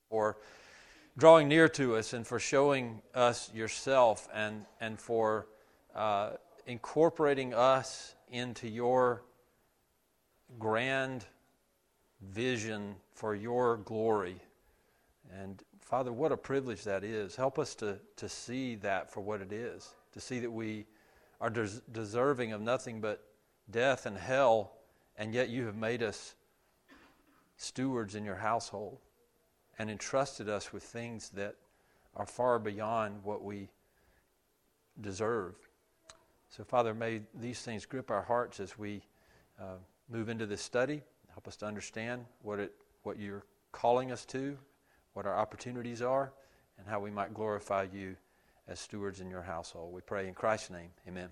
for drawing near to us and for showing us yourself and for incorporating us into your grand vision for your glory. And Father, what a privilege that is. Help us to see that for what it is, to see that we are deserving of nothing but death and hell, and yet you have made us stewards in your household and entrusted us with things that are far beyond what we deserve. So, Father, may these things grip our hearts as we move into this study. Help us to understand what you're calling us to, what our opportunities are, and how we might glorify you as stewards in your household. We pray in Christ's name. Amen.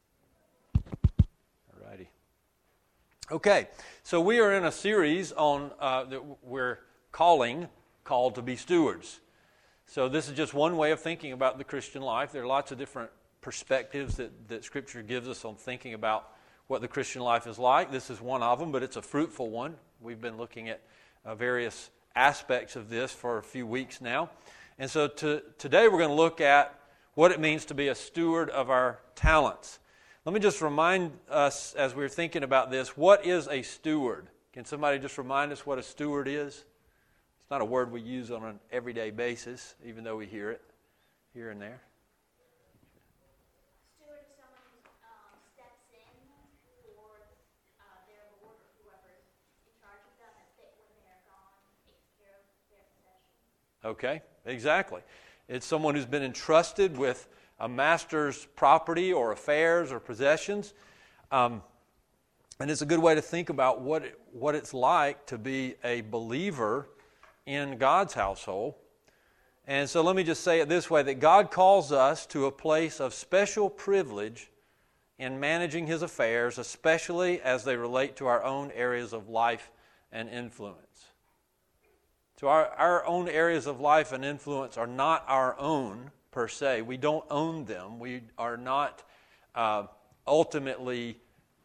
All righty. Okay, so we are in a series on that we're called to be stewards. So this is just one way of thinking about the Christian life. There are lots of different perspectives that Scripture gives us on thinking about what the Christian life is like. This is one of them, but it's a fruitful one. We've been looking at various aspects of this for a few weeks now. And so today we're going to look at what it means to be a steward of our talents. Let me just remind us as we're thinking about this, what is a steward? Can somebody just remind us what a steward is? It's not a word we use on an everyday basis, even though we hear it here and there. Steward is someone who steps in for their Lord or whoever's in charge of them when they're gone, takes care of their possessions. Okay, exactly. It's someone who's been entrusted with a master's property or affairs or possessions. And it's a good way to think about what it's like to be a believer in God's household. And so let me just say it this way, that God calls us to a place of special privilege in managing His affairs, especially as they relate to our own areas of life and influence. So our own areas of life and influence are not our own per se. We don't own them. We are not ultimately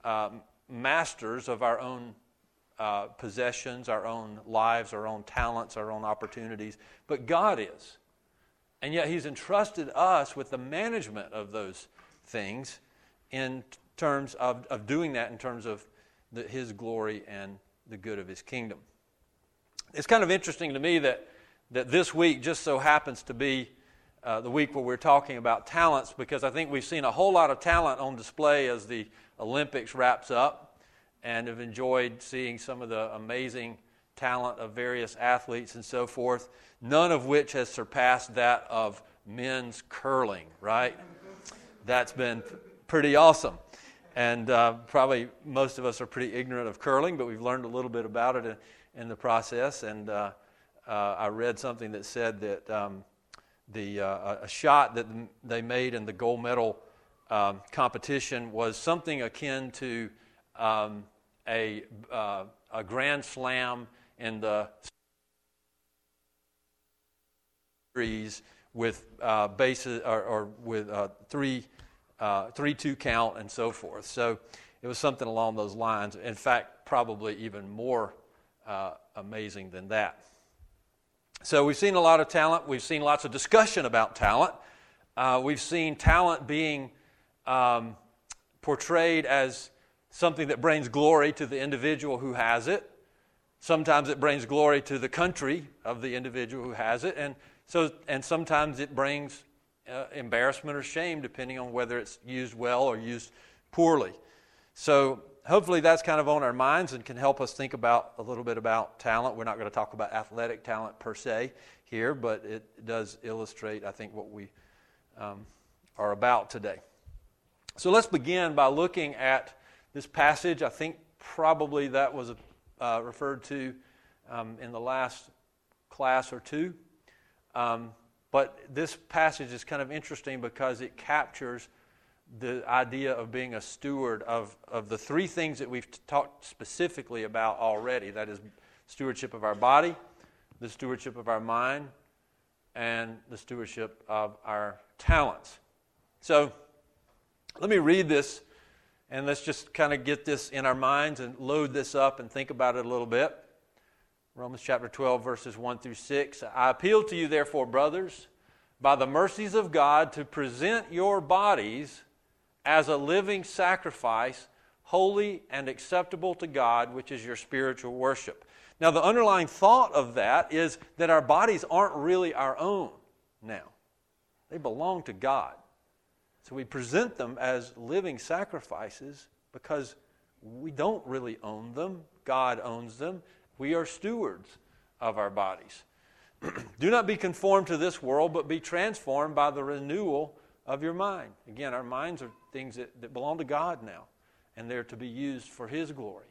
masters of our own possessions, our own lives, our own talents, our own opportunities. But God is. And yet He's entrusted us with the management of those things in terms of doing that in terms of His glory and the good of His kingdom. It's kind of interesting to me that this week just so happens to be the week where we're talking about talents, because I think we've seen a whole lot of talent on display as the Olympics wraps up, and have enjoyed seeing some of the amazing talent of various athletes and so forth, none of which has surpassed that of men's curling, right? That's been pretty awesome. And probably most of us are pretty ignorant of curling, but we've learned a little bit about it in the process. And I read something that said that a shot that they made in the gold medal competition was something akin to a grand slam in the series with bases or with 3-2 count and so forth. So it was something along those lines. In fact, probably even more amazing than that. So we've seen a lot of talent. We've seen lots of discussion about talent. We've seen talent being portrayed as something that brings glory to the individual who has it. Sometimes it brings glory to the country of the individual who has it, and sometimes it brings embarrassment or shame, depending on whether it's used well or used poorly. So hopefully that's kind of on our minds and can help us think about a little bit about talent. We're not going to talk about athletic talent per se here, but it does illustrate, I think, what we are about today. So let's begin by looking at this passage. I think probably that was referred to in the last class or two. But this passage is kind of interesting because it captures the idea of being a steward of the three things that we've talked specifically about already. That is stewardship of our body, the stewardship of our mind, and the stewardship of our talents. So let me read this, and let's just kind of get this in our minds and load this up and think about it a little bit. Romans chapter 12, verses 1 through 6. I appeal to you, therefore, brothers, by the mercies of God, to present your bodies as a living sacrifice, holy and acceptable to God, which is your spiritual worship. Now, the underlying thought of that is that our bodies aren't really our own now. They belong to God. So we present them as living sacrifices because we don't really own them. God owns them. We are stewards of our bodies. Do not be conformed to this world, but be transformed by the renewal of your mind. Again, our minds are things that belong to God now, and they're to be used for His glory.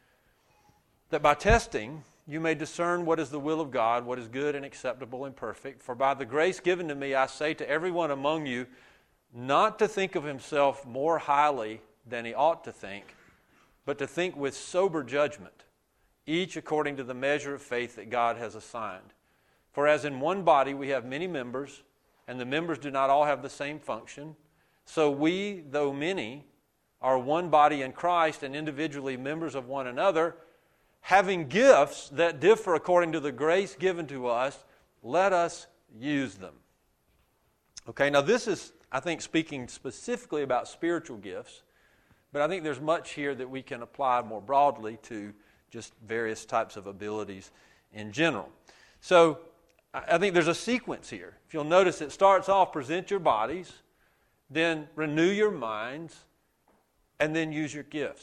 That by testing you may discern what is the will of God, what is good and acceptable and perfect. For by the grace given to me, I say to everyone among you, not to think of himself more highly than he ought to think, but to think with sober judgment, each according to the measure of faith that God has assigned. For as in one body we have many members, and the members do not all have the same function, so we, though many, are one body in Christ and individually members of one another, having gifts that differ according to the grace given to us, let us use them. Okay, now this is, I think, speaking specifically about spiritual gifts, but I think there's much here that we can apply more broadly to just various types of abilities in general. So I think there's a sequence here. If you'll notice, it starts off, present your bodies, then renew your minds, and then use your gifts.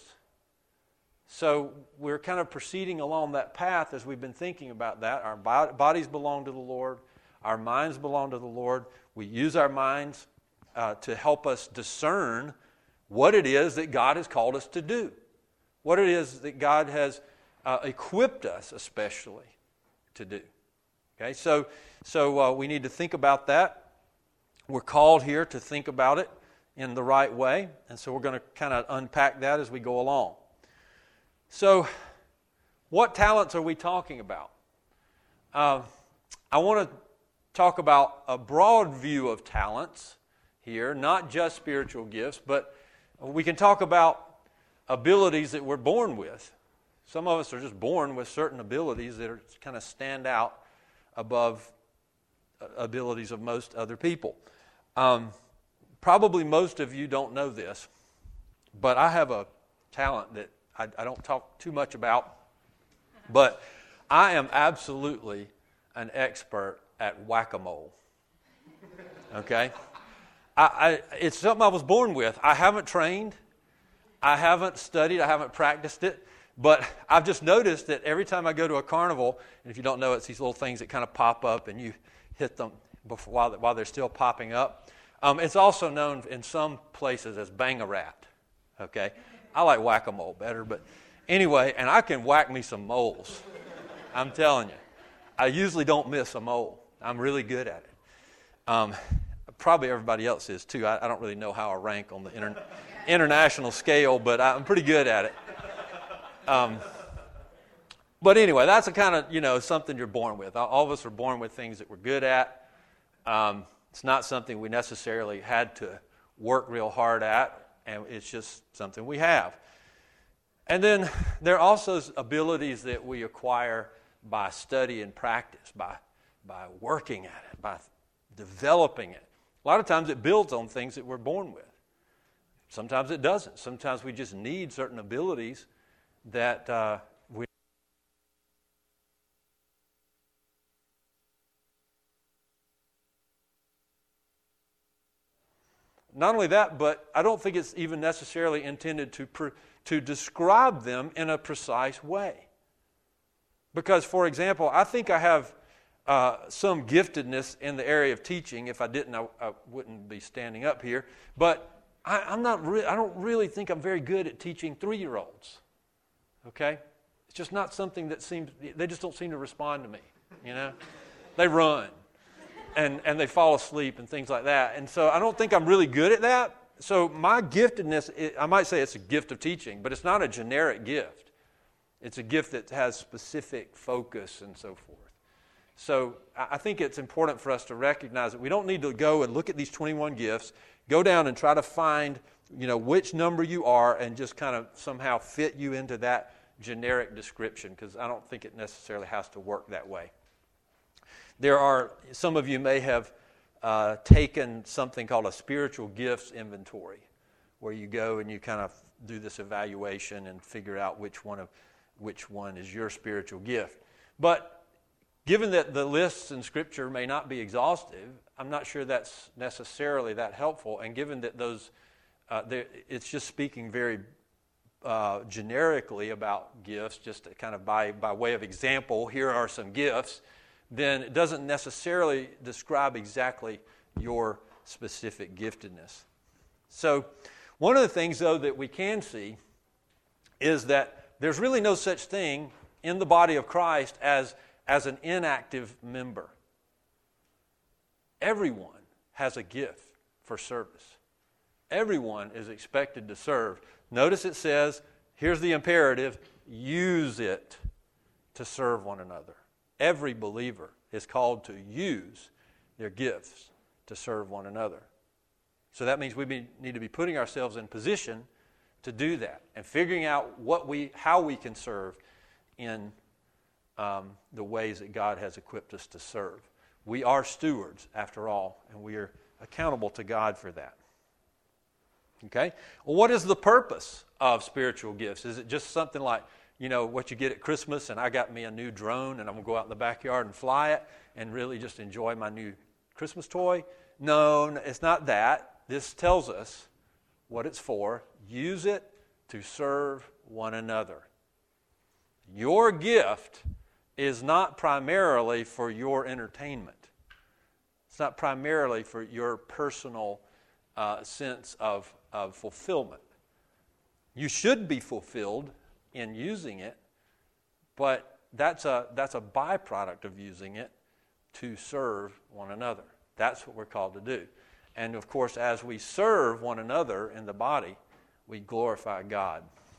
So we're kind of proceeding along that path as we've been thinking about that. Our bodies belong to the Lord. Our minds belong to the Lord. We use our minds to help us discern what it is that God has called us to do, what it is that God has equipped us especially to do. Okay, so we need to think about that. We're called here to think about it in the right way, and so we're going to kind of unpack that as we go along. So, what talents are we talking about? I want to talk about a broad view of talents here, not just spiritual gifts, but we can talk about abilities that we're born with. Some of us are just born with certain abilities that are kind of stand out above abilities of most other people. Probably most of you don't know this, but I have a talent that I don't talk too much about, but I am absolutely an expert at whack-a-mole. Okay? It's something I was born with. I haven't trained, I haven't studied, I haven't practiced it, but I've just noticed that every time I go to a carnival, and if you don't know, it's these little things that kind of pop up and you hit them while they're still popping up. It's also known in some places as bang-a-rat. Okay? I like whack-a-mole better, but anyway, and I can whack me some moles. I'm telling you. I usually don't miss a mole. I'm really good at it. Probably everybody else is too. I don't really know how I rank on the international scale, but I'm pretty good at it. But anyway, that's a kind of, something you're born with. All of us are born with things that we're good at. It's not something we necessarily had to work real hard at. And it's just something we have. And then there are also abilities that we acquire by study and practice, by working at it, by developing it. A lot of times it builds on things that we're born with. Sometimes it doesn't. Sometimes we just need certain abilities that we... Not only that, but I don't think it's even necessarily intended to describe them in a precise way. Because, for example, I think I have some giftedness in the area of teaching. If I didn't, I wouldn't be standing up here. But I don't really think I'm very good at teaching 3-year-olds. Okay? It's just not something that they just don't seem to respond to me. They run. And they fall asleep and things like that. And so I don't think I'm really good at that. So my giftedness, I might say it's a gift of teaching, but it's not a generic gift. It's a gift that has specific focus and so forth. So I think it's important for us to recognize that we don't need to go and look at these 21 gifts, go down and try to find, which number you are and just kind of somehow fit you into that generic description because I don't think it necessarily has to work that way. There are, some of you may have taken something called a spiritual gifts inventory, where you go and you kind of do this evaluation and figure out which one is your spiritual gift. But given that the lists in Scripture may not be exhaustive, I'm not sure that's necessarily that helpful. And given that those, it's just speaking very generically about gifts, just to kind of by way of example, here are some gifts, then it doesn't necessarily describe exactly your specific giftedness. So one of the things, though, that we can see is that there's really no such thing in the body of Christ as an inactive member. Everyone has a gift for service. Everyone is expected to serve. Notice it says, here's the imperative, use it to serve one another. Every believer is called to use their gifts to serve one another. So that means we need to be putting ourselves in position to do that and figuring out how we can serve in the ways that God has equipped us to serve. We are stewards, after all, and we are accountable to God for that. Okay? Well, what is the purpose of spiritual gifts? Is it just something like, what you get at Christmas, and I got me a new drone, and I'm going to go out in the backyard and fly it and really just enjoy my new Christmas toy? No, it's not that. This tells us what it's for. Use it to serve one another. Your gift is not primarily for your entertainment. It's not primarily for your personal sense of fulfillment. You should be fulfilled in using it, but that's a byproduct of using it to serve one another. That's what we're called to do. And of course, as we serve one another in the body, we glorify God.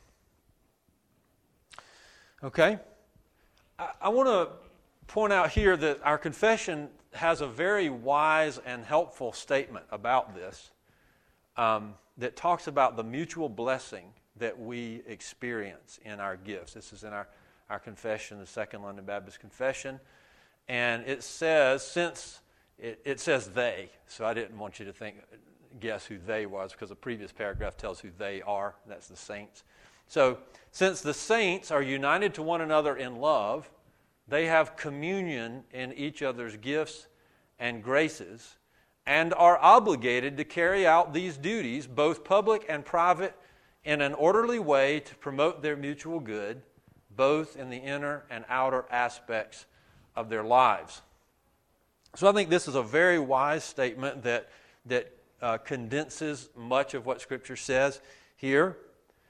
Okay? I want to point out here that our confession has a very wise and helpful statement about this that talks about the mutual blessing that we experience in our gifts. This is in our confession, the Second London Baptist Confession. And it says, it says they, so I didn't want you to guess who they was, because the previous paragraph tells who they are. That's the saints. So, since the saints are united to one another in love, they have communion in each other's gifts and graces, and are obligated to carry out these duties, both public and private, in an orderly way to promote their mutual good, both in the inner and outer aspects of their lives. So I think this is a very wise statement that condenses much of what Scripture says here.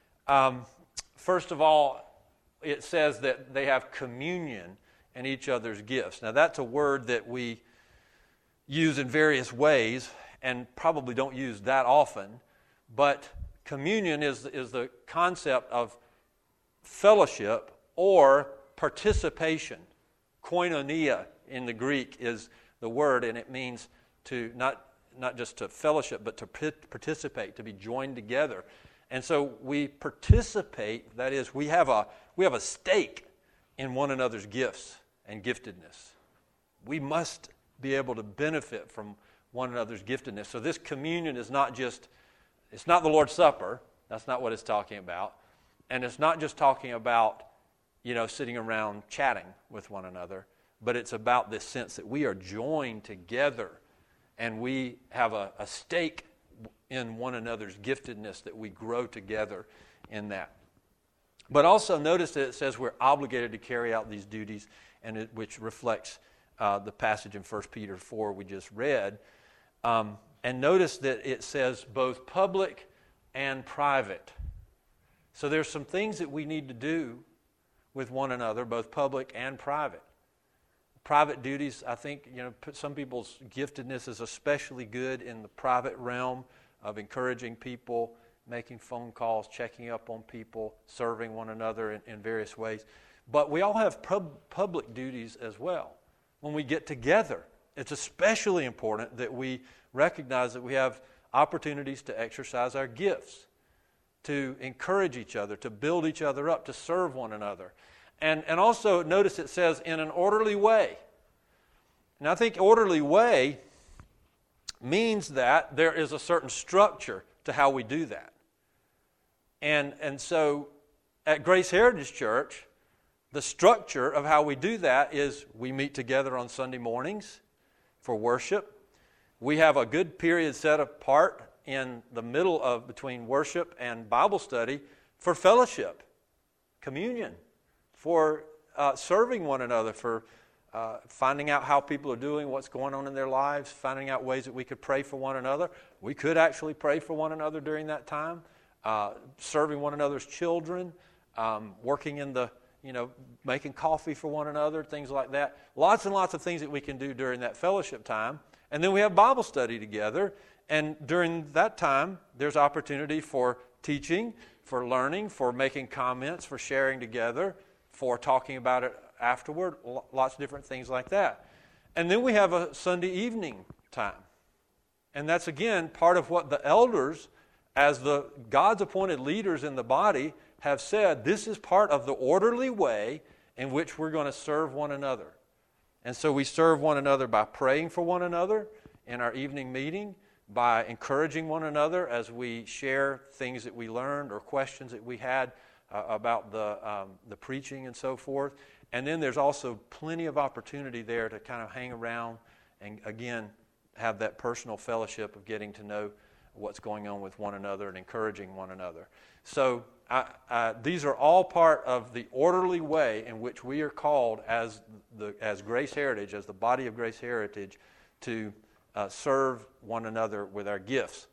First of all, it says that they have communion in each other's gifts. Now that's a word that we use in various ways and probably don't use that often, but communion is the concept of fellowship or participation. Koinonia in the Greek is the word, and it means to not just to fellowship, but to participate, to be joined together. And so we participate, that is, we have a stake in one another's gifts and giftedness. We must be able to benefit from one another's giftedness. So this communion is it's not the Lord's Supper. That's not what it's talking about. And it's not just talking about, sitting around chatting with one another, but it's about this sense that we are joined together and we have a stake in one another's giftedness, that we grow together in that. But also notice that it says we're obligated to carry out these duties, and which reflects the passage in 1 Peter 4 we just read. And notice that it says both public and private. So there's some things that we need to do with one another, both public and private. Private duties, I think, some people's giftedness is especially good in the private realm of encouraging people, making phone calls, checking up on people, serving one another in various ways. But we all have public duties as well. When we get together, it's especially important that we recognize that we have opportunities to exercise our gifts, to encourage each other, to build each other up, to serve one another. And also, notice it says, in an orderly way. And I think orderly way means that there is a certain structure to how we do that. And so, at Grace Heritage Church, the structure of how we do that is we meet together on Sunday mornings for worship. We have a good period set apart in the middle of between worship and Bible study for fellowship, communion, for serving one another, for finding out how people are doing, what's going on in their lives, finding out ways that we could pray for one another. We could actually pray for one another during that time, serving one another's children, working in the, making coffee for one another, things like that. Lots and lots of things that we can do during that fellowship time. And then we have Bible study together. And during that time, there's opportunity for teaching, for learning, for making comments, for sharing together, for talking about it afterward, lots of different things like that. And then we have a Sunday evening time. And that's, again, part of what the elders, as the God's appointed leaders in the body, have said, this is part of the orderly way in which we're going to serve one another. And so we serve one another by praying for one another in our evening meeting, by encouraging one another as we share things that we learned or questions that we had about the preaching and so forth. And then there's also plenty of opportunity there to kind of hang around and, again, have that personal fellowship of getting to know what's going on with one another and encouraging one another. So these are all part of the orderly way in which we are called as Grace Heritage, as the body of Grace Heritage, to serve one another with our gifts.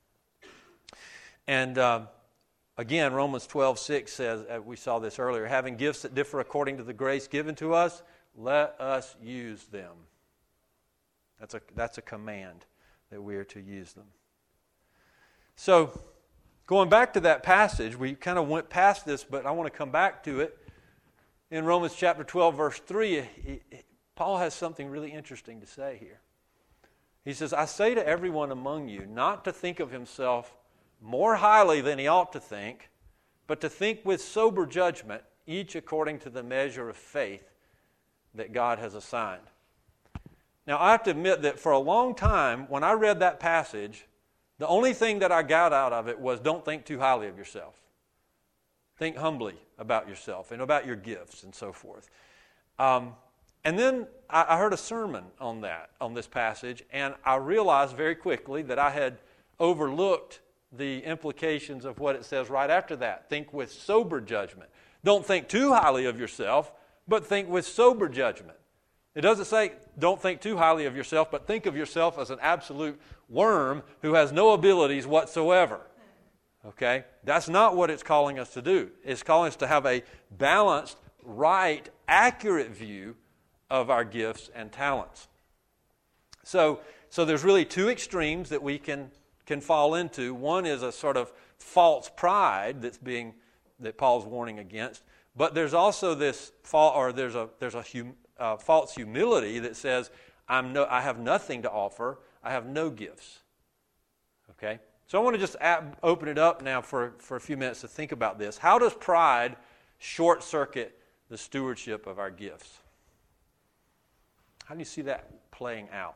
And again, Romans 12:6 says, we saw this earlier, having gifts that differ according to the grace given to us, let us use them. That's a command that we are to use them. So, going back to that passage, we kind of went past this, but I want to come back to it. In Romans chapter 12, verse 3, Paul has something really interesting to say here. He says, I say to everyone among you not to think of himself more highly than he ought to think, but to think with sober judgment, each according to the measure of faith that God has assigned. Now, I have to admit that for a long time, when I read that passage, the only thing that I got out of it was don't think too highly of yourself. Think humbly about yourself and about your gifts and so forth. And then I heard a sermon on this passage, and I realized very quickly that I had overlooked the implications of what it says right after that. Think with sober judgment. Don't think too highly of yourself, but think with sober judgment. It doesn't say don't think too highly of yourself, but think of yourself as an absolute worm who has no abilities whatsoever. Okay? That's not what it's calling us to do. It's calling us to have a balanced, right, accurate view of our gifts and talents. So there's really two extremes that we can fall into. One is a sort of false pride that Paul's warning against, but there's also this there's a false humility that says I have nothing to offer. I have no gifts. Okay, so I want to just open it up now for a few minutes to think about this. How does pride short circuit the stewardship of our gifts? How do you see that playing out?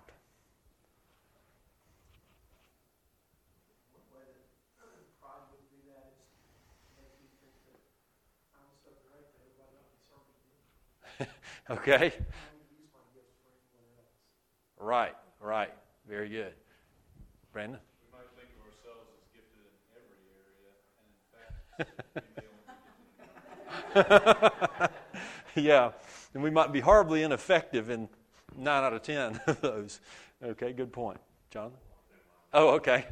Okay. Right. Very good. Brandon? We might think of ourselves as gifted in every area, and in fact, Yeah. And we might be horribly ineffective in 9 out of 10 of those. Okay, good point. Jonathan? Oh, okay.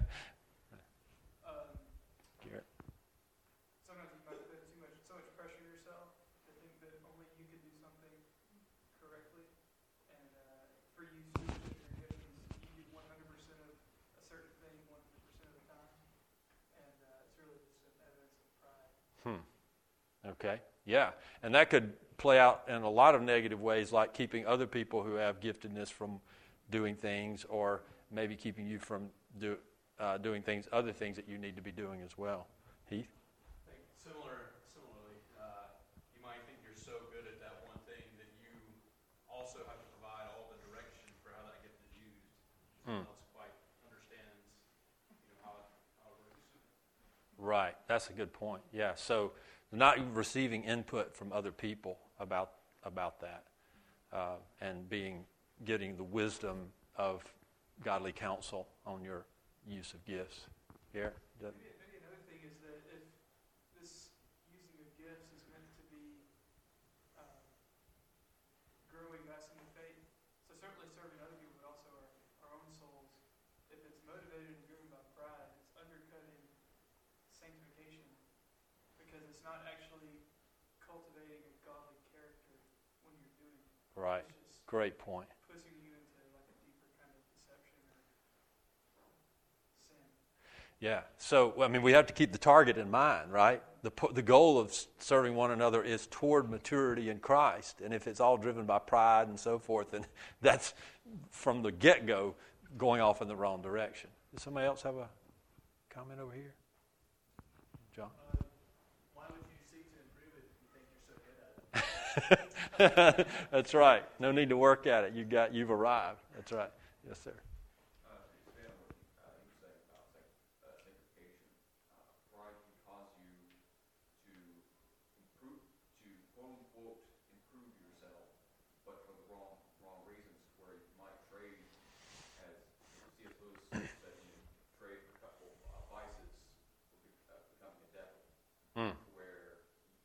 Garrett? Sometimes you might put so much pressure on yourself to think that only you can do something correctly. And for you, your giftings, you do 100% of a certain thing 100% of the time. And it's really just an evidence of pride. Okay, yeah. And that could play out in a lot of negative ways, like keeping other people who have giftedness from doing things, or maybe keeping you from doing other things that you need to be doing as well. Heath? Similarly, you might think you're so good at that one thing that you also have to provide all the direction for how that gift is used. Someone else quite understands, how it works. Right. That's a good point. Yeah. So not receiving input from other people about that, and getting the wisdom of godly counsel on your use of gifts. Yeah. Maybe another thing is that if this using of gifts is meant to be growing us in the faith, so certainly serving other people, but also our own souls, if it's motivated and driven by pride, it's undercutting sanctification because it's not actually cultivating a godly character when you're doing it. Right. It's just Great point. pushing you into like a deeper kind of deception or sin. Yeah. So, we have to keep the target in mind, right? The goal of serving one another is toward maturity in Christ. And if it's all driven by pride and so forth, then that's from the get-go going off in the wrong direction. Does somebody else have a comment over here? John? Why would you seek to improve it if you think you're so good at it? That's right. No need to work at it. You've arrived. That's right. Yes, sir. Expand what you were saying about sanctification. Pride can cause you to improve, to quote unquote improve yourself, but for the wrong reasons, where you might trade, as C.S. Lewis said, trade for a couple vices for becoming a devil. Where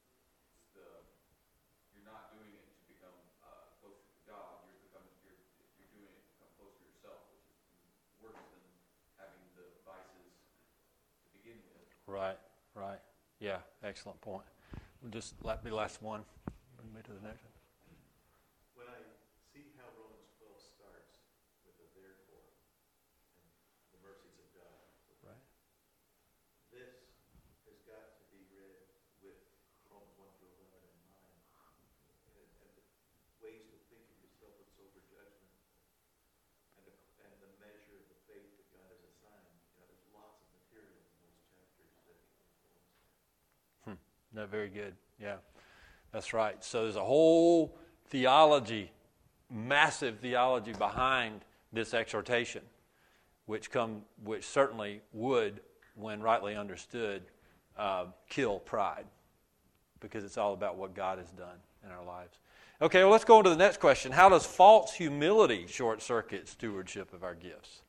you're not doing it to become closer to God. You're doing it to become closer to yourself, which is worse than having the vices to begin with. Right. Yeah, excellent point. We'll just be the last one. Bring me to the next one. When I see how Romans 12 starts with the therefore and the mercies of God, Right. this has got to be read with Romans 1 through 11 in mind, and the ways to think of yourself with sober judgment, and the measure of the faith that God has assigned. There's lots of material in those chapters that can influence that. No, very good. Yeah, that's right. So there's a whole theology, massive theology behind this exhortation, which certainly would, when rightly understood, kill pride, because it's all about what God has done in our lives. Okay, well, let's go on to the next question. How does false humility short-circuit stewardship of our gifts?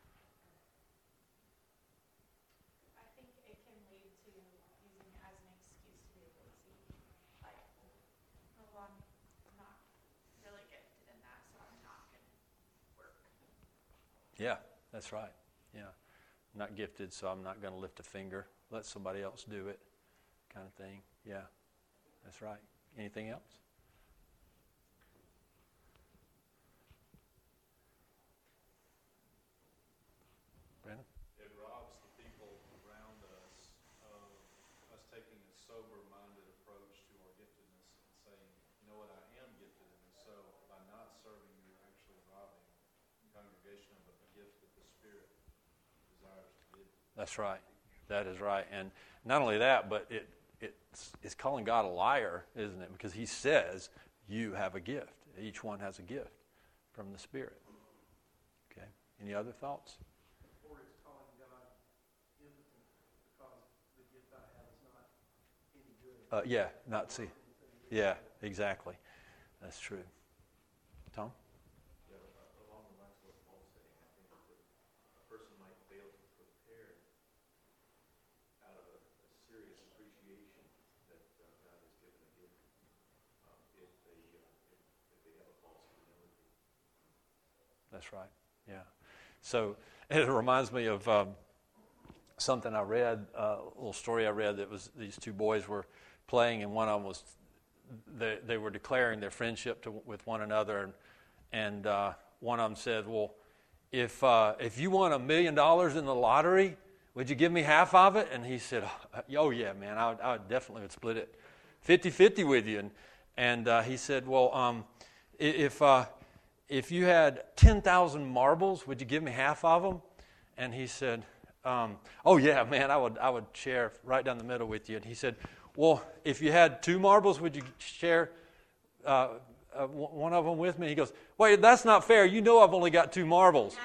I think it can lead to using it as an excuse to be lazy. Like, well, I'm not really gifted in that, so I'm not going to work. Yeah, that's right. Yeah. I'm not gifted, so I'm not going to lift a finger. Let somebody else do it, kind of thing. Yeah, that's right. Anything else? Brandon? It robs the people around us of us taking a sober-minded approach to our giftedness and saying, you know what, I am gifted in this. So by not serving, you're actually robbing the congregation of a gift that the Spirit desires to give. That's right. That is right. And not only that, but it's calling God a liar, isn't it? Because he says you have a gift. Each one has a gift from the Spirit. Okay. Any other thoughts? Or it's calling God impotent because the gift I have is not any good. Yeah, not see. Yeah, exactly. That's true. Tom? Yeah, along the lines of what Paul's saying, I think that a person might fail to prepare out of a serious appreciation that God has given a gift if they have a false humility. That's right. Yeah. So it reminds me of something I read, a little story I read that was these two boys were playing, and one of them was they were declaring their friendship with one another, and one of them said, "Well, if you won $1 million in the lottery, would you give me half of it?" And he said, "Oh yeah, man, I would definitely would split it 50-50 with you." And he said, "Well, if you had 10,000 marbles, would you give me half of them?" And he said, oh yeah, man, I would share right down the middle with you. And he said, well, if you had 2 marbles, would you share one of them with me? He goes, wait, that's not fair. You know I've only got 2 marbles.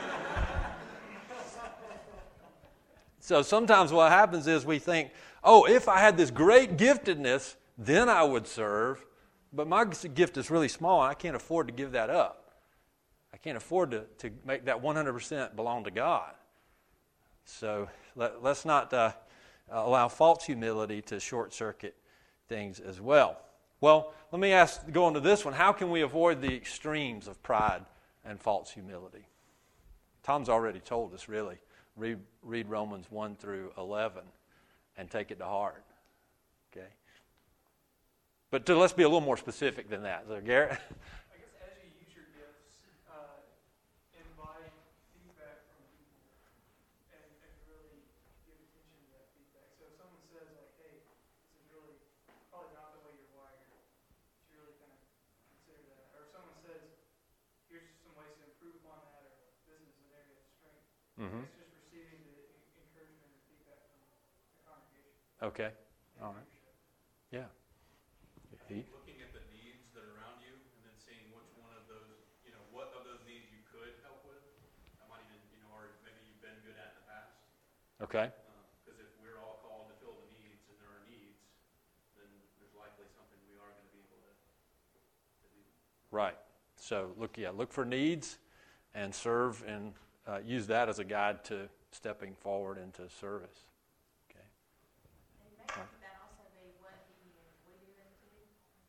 So sometimes what happens is we think, oh, if I had this great giftedness, then I would serve. But my gift is really small, and I can't afford to give that up. I can't afford to make that 100% belong to God. So let's not allow false humility to short-circuit things as well. Well, let me go on to this one. How can we avoid the extremes of pride and false humility? Tom's already told us, really. Read Romans 1 through 11 and take it to heart. Okay? But let's be a little more specific than that. So, Garrett? I guess as you use your gifts, invite feedback from people and really give attention to that feedback. So if someone says, like, hey, this is really probably not the way you're wired, you should really kind of consider that. Or if someone says, here's some ways to improve on that, or this is an area of strength. Mm-hmm. It's just receiving the encouragement and feedback from the congregation. Okay. All right. Yeah. Looking at the needs that are around you and then seeing which one of those, what of those needs you could help with. That might even, or maybe you've been good at in the past. Okay. Because if we're all called to fill the needs and there are needs, then there's likely something we are going to be able to do. Right. So look for needs and serve, and use that as a guide to stepping forward into service. Okay. And maybe that also be what do you employ them to do?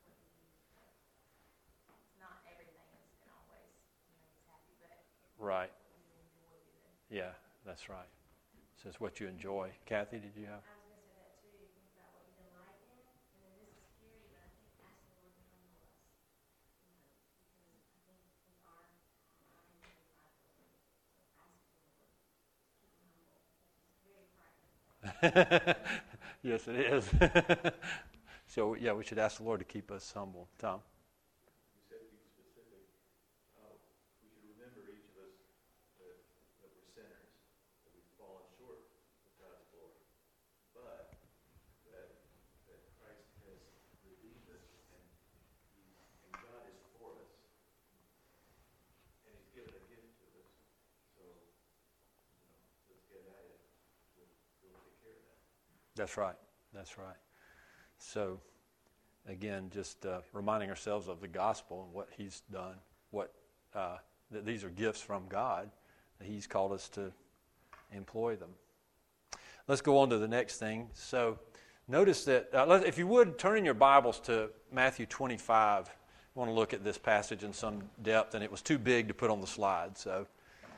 It's not everything is going to always make us happy, but Right. what you enjoy doing. Yeah, that's right. So it's what you enjoy. Kathy, did you have? I was going to say that too. Think about what you delight in, and then this is scary, but I think ask the Lord to humble us. Because I think we are easily prideful. So ask the Lord to keep me humble. It's very private. Yes, it is. So, yeah, we should ask the Lord to keep us humble. Tom? You said be specific. We should remember each of us that we're sinners, that we've fallen short of God's glory, but that Christ has redeemed us, and God is for us, and He's given a gift to us. So, let's get at it. We'll take care of that. That's right. That's right. So, again, just reminding ourselves of the gospel and what He's done, that these are gifts from God, that He's called us to employ them. Let's go on to the next thing. So, notice that, if you would, turn in your Bibles to Matthew 25. I want to look at this passage in some depth, and it was too big to put on the slide. So,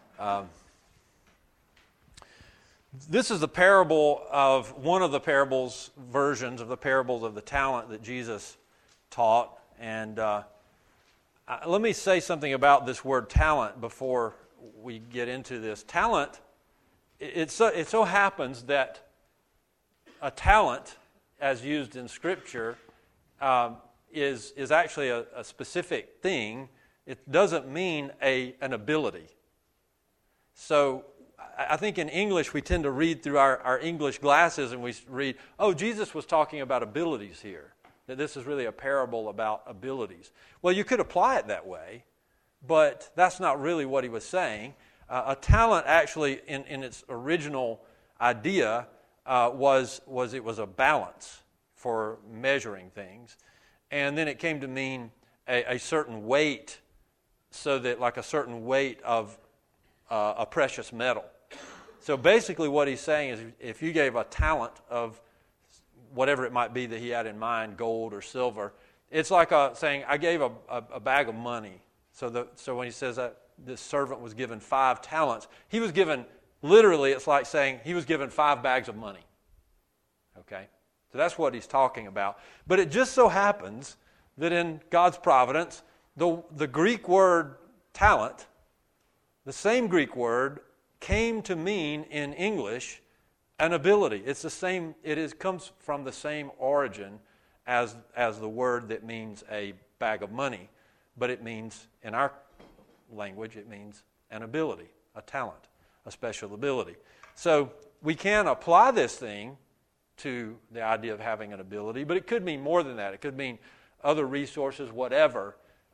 this is the parable of one of the versions of the parables of the talent that Jesus taught. And let me say something about this word talent before we get into this. Talent, it so happens that a talent, as used in Scripture, is actually a specific thing. It doesn't mean an ability. So I think in English we tend to read through our English glasses and we read, oh, Jesus was talking about abilities here, that this is really a parable about abilities. Well, you could apply it that way, but that's not really what he was saying. A talent actually, in its original idea, was a balance for measuring things. And then it came to mean a certain weight, so that like a certain weight of a precious metal. So basically what he's saying is if you gave a talent of whatever it might be that he had in mind, gold or silver, it's like saying, I gave a bag of money. So when he says that this servant was given 5 talents, he was given, literally it's like saying he was given 5 bags of money. Okay? So that's what he's talking about. But it just so happens that in God's providence, the Greek word talent, the same Greek word, came to mean in English an ability. It's the same. Comes from the same origin as the word that means a bag of money, but it means, in our language, it means an ability, a talent, a special ability. So we can apply this thing to the idea of having an ability, but it could mean more than that. It could mean other resources, whatever.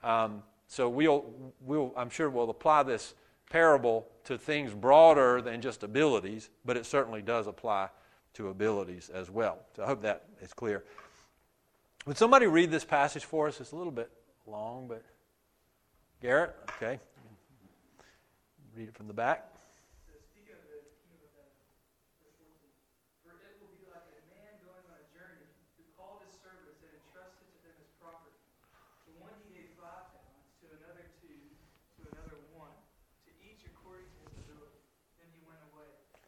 So I'm sure we'll apply this parable to things broader than just abilities, but it certainly does apply to abilities as well. So I hope that is clear. Would somebody read this passage for us? It's a little bit long, but Garrett, okay. Read it from the back. Speaking of the kingdom of heaven, verse 14, for it will be like a man going on a journey who called his servants and entrusted to them his property. To one he gave 5 talents, to another 2, to another 1, to each according to his ability. Then he went away.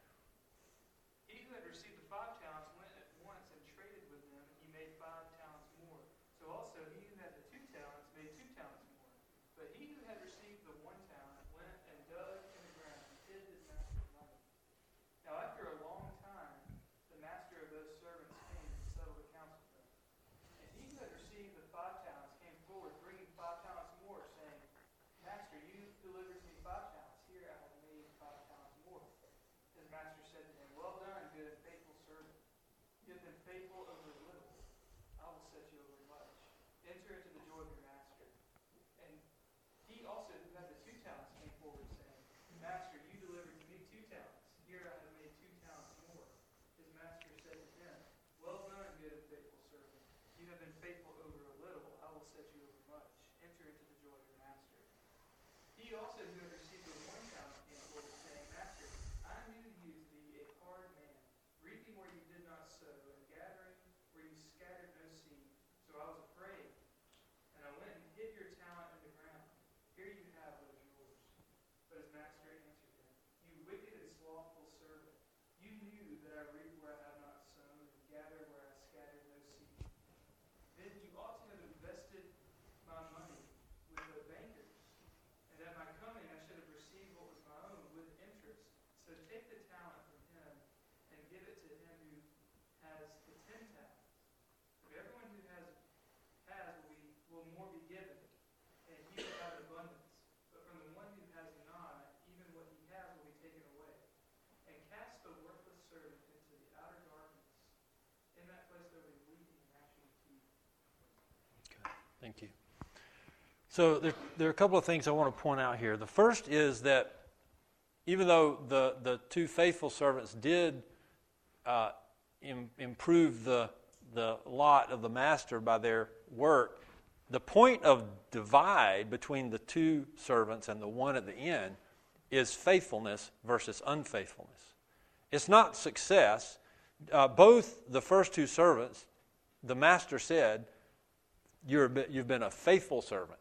He who had received the 5 talents went at once and traded with them, and he made 5 talents more. So also he who had the 2 talents made 2 talents more. But he who had received the 1 talent went and dug in the ground and hid his master's money. Now after a long time, the master of those servants came and settled accounts with them. And he who had received the 5 talents came forward, bringing 5 talents more, saying, Master, you delivered to me 5 talents. Here I have made 5 talents more. His master said to him, Well done, good and faithful servant. You have been faithful over a little. I will set you over much. Enter into the joy of your master. And he also, who had the 2 talents, came forward, saying, Master, you delivered to me 2 talents. Here I have made 2 talents more. His master said to him, Well done, good and faithful servant. You have been faithful over a little. I will set you over much. Enter into the joy of your master. He also, who had received the 1 talent, came forward, saying, Master, I knew you to be a hard man, reaping where you did not sow, and gathering where you scattered no seed. So I was afraid, and I went and hid your talent in the ground. Here you have what is yours. But his master answered him, You wicked and slothful servant, you knew that I reap where I have not sown, and gather where I scattered no seed. Then you ought to have invested my money with the bankers, and at my coming I should have received what was my own with interest. So take the talent from him and give it to him who has the 10 talents. For everyone who has will more be given, and he will have abundance. But from the one who has not, even what he has will be taken away. And cast the worthless servant into the outer darkness. In that place there will be weeping and gnashing of teeth. Okay, thank you. So there are a couple of things I want to point out here. The first is that even though the 2 faithful servants did improve the lot of the master by their work, the point of divide between the 2 servants and the one at the end is faithfulness versus unfaithfulness. It's not success. Both the first 2 servants, the master said, you've been a faithful servant.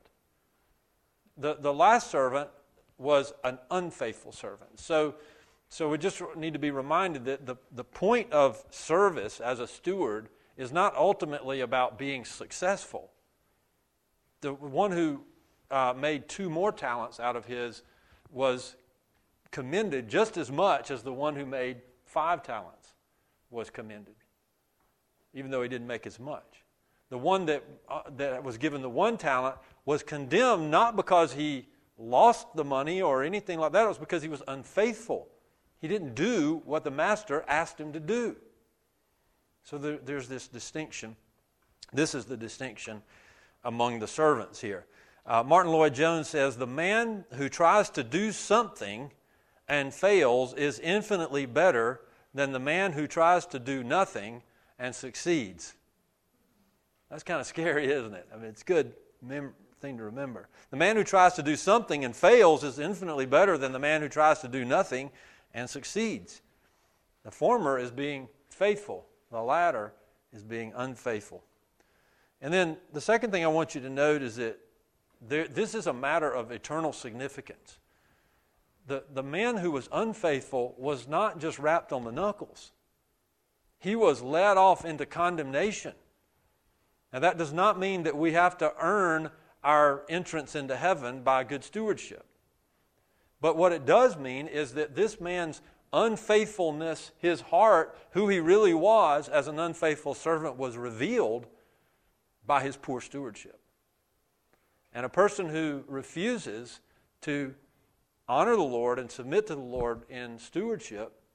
The last servant was an unfaithful servant. So we just need to be reminded that the point of service as a steward is not ultimately about being successful. The one who made 2 more talents out of his was commended just as much as the one who made 5 talents was commended, even though he didn't make as much. The one that was given the 1 talent was condemned not because he lost the money or anything like that. It was because he was unfaithful. He didn't do what the master asked him to do. So there's this distinction. This is the distinction among the servants here. Martin Lloyd-Jones says, the man who tries to do something and fails is infinitely better than the man who tries to do nothing and succeeds. That's kind of scary, isn't it? I mean, it's a good thing to remember. The man who tries to do something and fails is infinitely better than the man who tries to do nothing and succeeds. The former is being faithful. The latter is being unfaithful. And then the second thing I want you to note is that this is a matter of eternal significance. The man who was unfaithful was not just rapped on the knuckles. He was led off into condemnation. Now that does not mean that we have to earn our entrance into heaven by good stewardship. But what it does mean is that this man's unfaithfulness, his heart, who he really was as an unfaithful servant, was revealed by his poor stewardship. And a person who refuses to honor the Lord and submit to the Lord in stewardship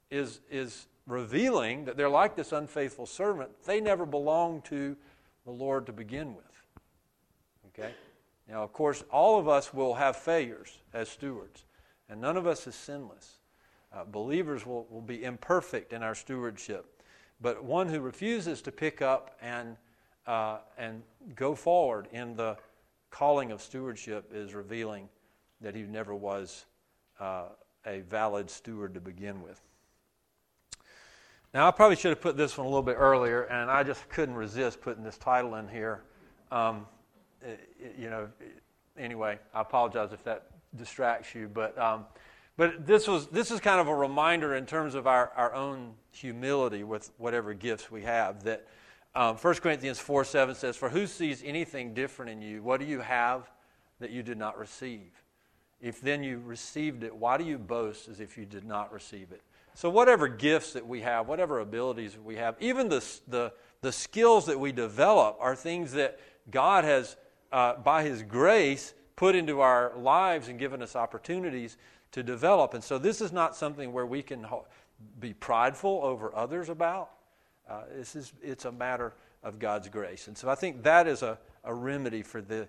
is revealing that they're like this unfaithful servant. They never belonged to the Lord to begin with. Okay? Now, of course, all of us will have failures as stewards, and none of us is sinless. Believers will be imperfect in our stewardship, but one who refuses to pick up and go forward in the calling of stewardship is revealing that he never was a valid steward to begin with. Now, I probably should have put this one a little bit earlier, and I just couldn't resist putting this title in here. Anyway, I apologize if that distracts you, but this is kind of a reminder in terms of our own humility with whatever gifts we have. That 1 Corinthians 4:7 says, "For who sees anything different in you? What do you have that you did not receive? If then you received it, why do you boast as if you did not receive it?" So whatever gifts that we have, whatever abilities that we have, even the skills that we develop are things that God has, by His grace, put into our lives and given us opportunities to develop. And so this is not something where we can be prideful over others about. It's a matter of God's grace. And so I think that is a remedy for the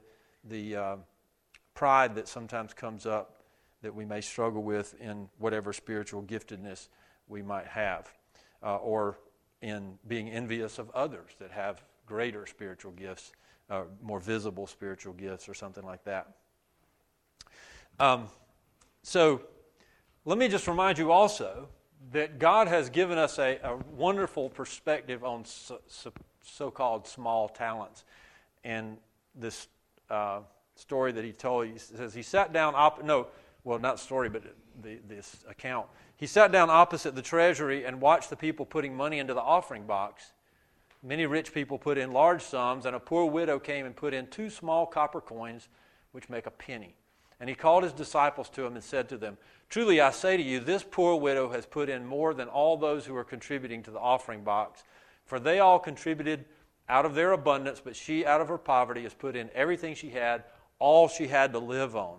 pride that sometimes comes up that we may struggle with in whatever spiritual giftedness we might have, or in being envious of others that have greater spiritual gifts, more visible spiritual gifts, or something like that. So let me just remind you also that God has given us a wonderful perspective on so-called small talents. And this story that he told, he says he sat down not story, but this account. He sat down opposite the treasury and watched the people putting money into the offering box. Many rich people put in large sums, and a poor widow came and put in 2 small copper coins, which make a penny. And he called his disciples to him and said to them, "Truly I say to you, this poor widow has put in more than all those who are contributing to the offering box. For they all contributed out of their abundance, but she out of her poverty has put in everything she had, all she had to live on."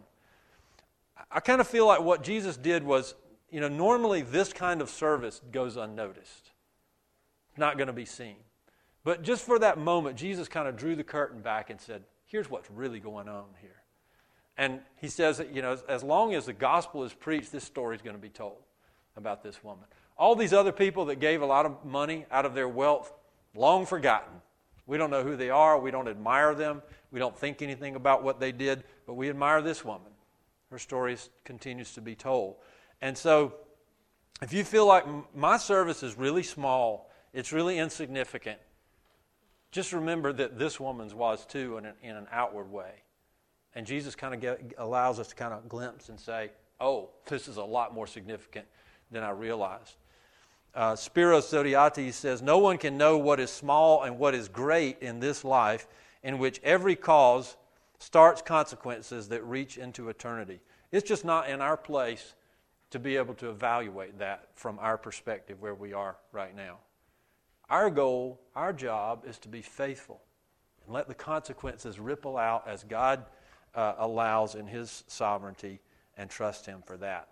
I kind of feel like what Jesus did was, normally this kind of service goes unnoticed. It's not going to be seen. But just for that moment, Jesus kind of drew the curtain back and said, here's what's really going on here. And he says that, as long as the gospel is preached, this story is going to be told about this woman. All these other people that gave a lot of money out of their wealth, long forgotten. We don't know who they are. We don't admire them. We don't think anything about what they did, but we admire this woman. Her story continues to be told. And so if you feel like my service is really small, it's really insignificant, just remember that this woman's was too in an outward way. And Jesus kind of allows us to kind of glimpse and say, oh, this is a lot more significant than I realized. Spiros Zodhiates says, "No one can know what is small and what is great in this life, in which every cause starts consequences that reach into eternity." It's just not in our place to be able to evaluate that from our perspective where we are right now. Our goal, our job, is to be faithful and let the consequences ripple out as God allows in His sovereignty, and trust Him for that.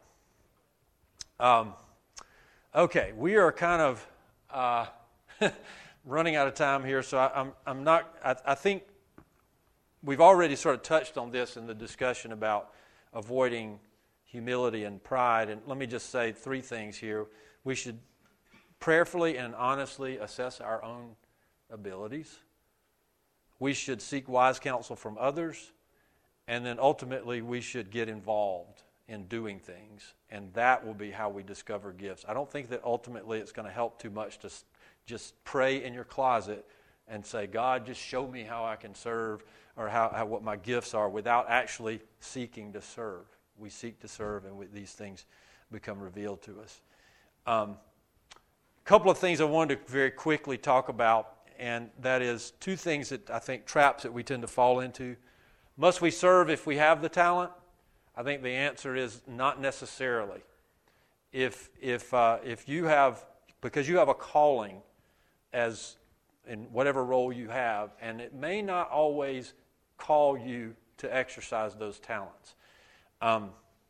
Okay, we are kind of running out of time here, so I think we've already sort of touched on this in the discussion about avoiding humility and pride. And let me just say 3 things here. We should prayerfully and honestly assess our own abilities. We should seek wise counsel from others. And then ultimately we should get involved in doing things. And that will be how we discover gifts. I don't think that ultimately it's going to help too much to just pray in your closet and say, God, just show me how I can serve, or how what my gifts are, without actually seeking to serve. We seek to serve, and these things become revealed to us. A couple of things I wanted to very quickly talk about, and that is 2 things that I think traps that we tend to fall into. Must we serve if we have the talent? I think the answer is not necessarily. If you have, because you have a calling as in whatever role you have, and it may not always call you to exercise those talents.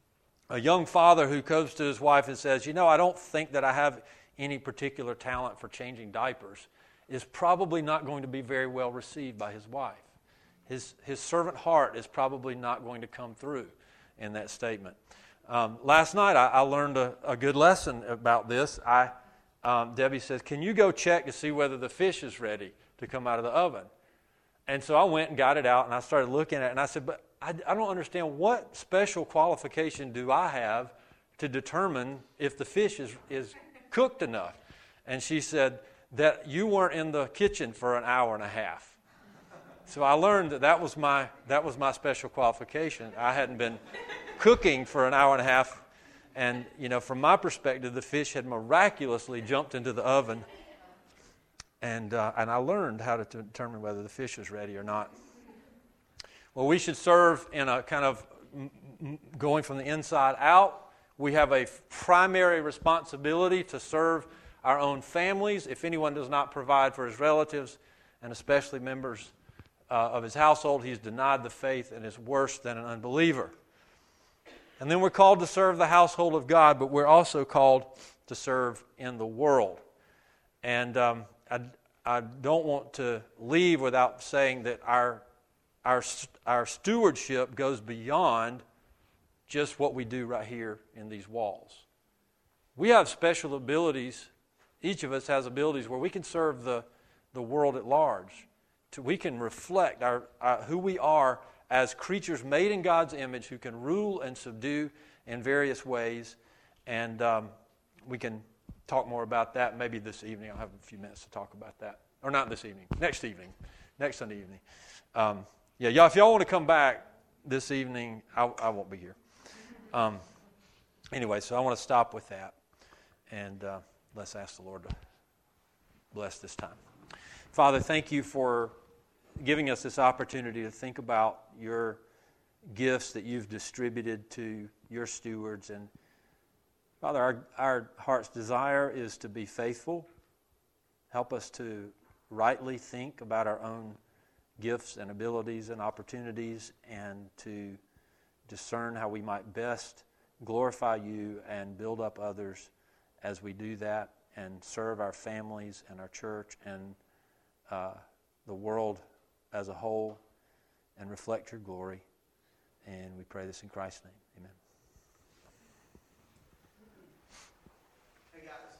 a young father who goes to his wife and says, I don't think that I have any particular talent for changing diapers, is probably not going to be very well received by his wife. His servant heart is probably not going to come through in that statement. Last night I learned a good lesson about this. Debbie says, can you go check to see whether the fish is ready to come out of the oven? And so I went and got it out, and I started looking at it, and I said, but I don't understand, what special qualification do I have to determine if the fish is cooked enough? And she said that you weren't in the kitchen for an hour and a half. So I learned that was my special qualification. I hadn't been cooking for an hour and a half, and from my perspective, the fish had miraculously jumped into the oven, and I learned how to determine whether the fish was ready or not. Well, we should serve in a kind of going from the inside out. We have a primary responsibility to serve our own families. If anyone does not provide for his relatives, and especially members of his household, he's denied the faith and is worse than an unbeliever. And then we're called to serve the household of God, but we're also called to serve in the world. And I don't want to leave without saying that our stewardship goes beyond just what we do right here in these walls. We have special abilities. Each of us has abilities where we can serve the world at large. We can reflect who we are as creatures made in God's image who can rule and subdue in various ways. And we can talk more about that maybe this evening. I'll have a few minutes to talk about that. Or not this evening, next Sunday evening. Y'all, if y'all want to come back this evening, I won't be here. Anyway, so I want to stop with that. And let's ask the Lord to bless this time. Father, thank you for giving us this opportunity to think about your gifts that you've distributed to your stewards. And Father, our heart's desire is to be faithful. Help us to rightly think about our own gifts and abilities and opportunities, and to discern how we might best glorify you and build up others as we do that, and serve our families and our church and the world as a whole, and reflect your glory. And we pray this in Christ's name. Amen. Hey guys.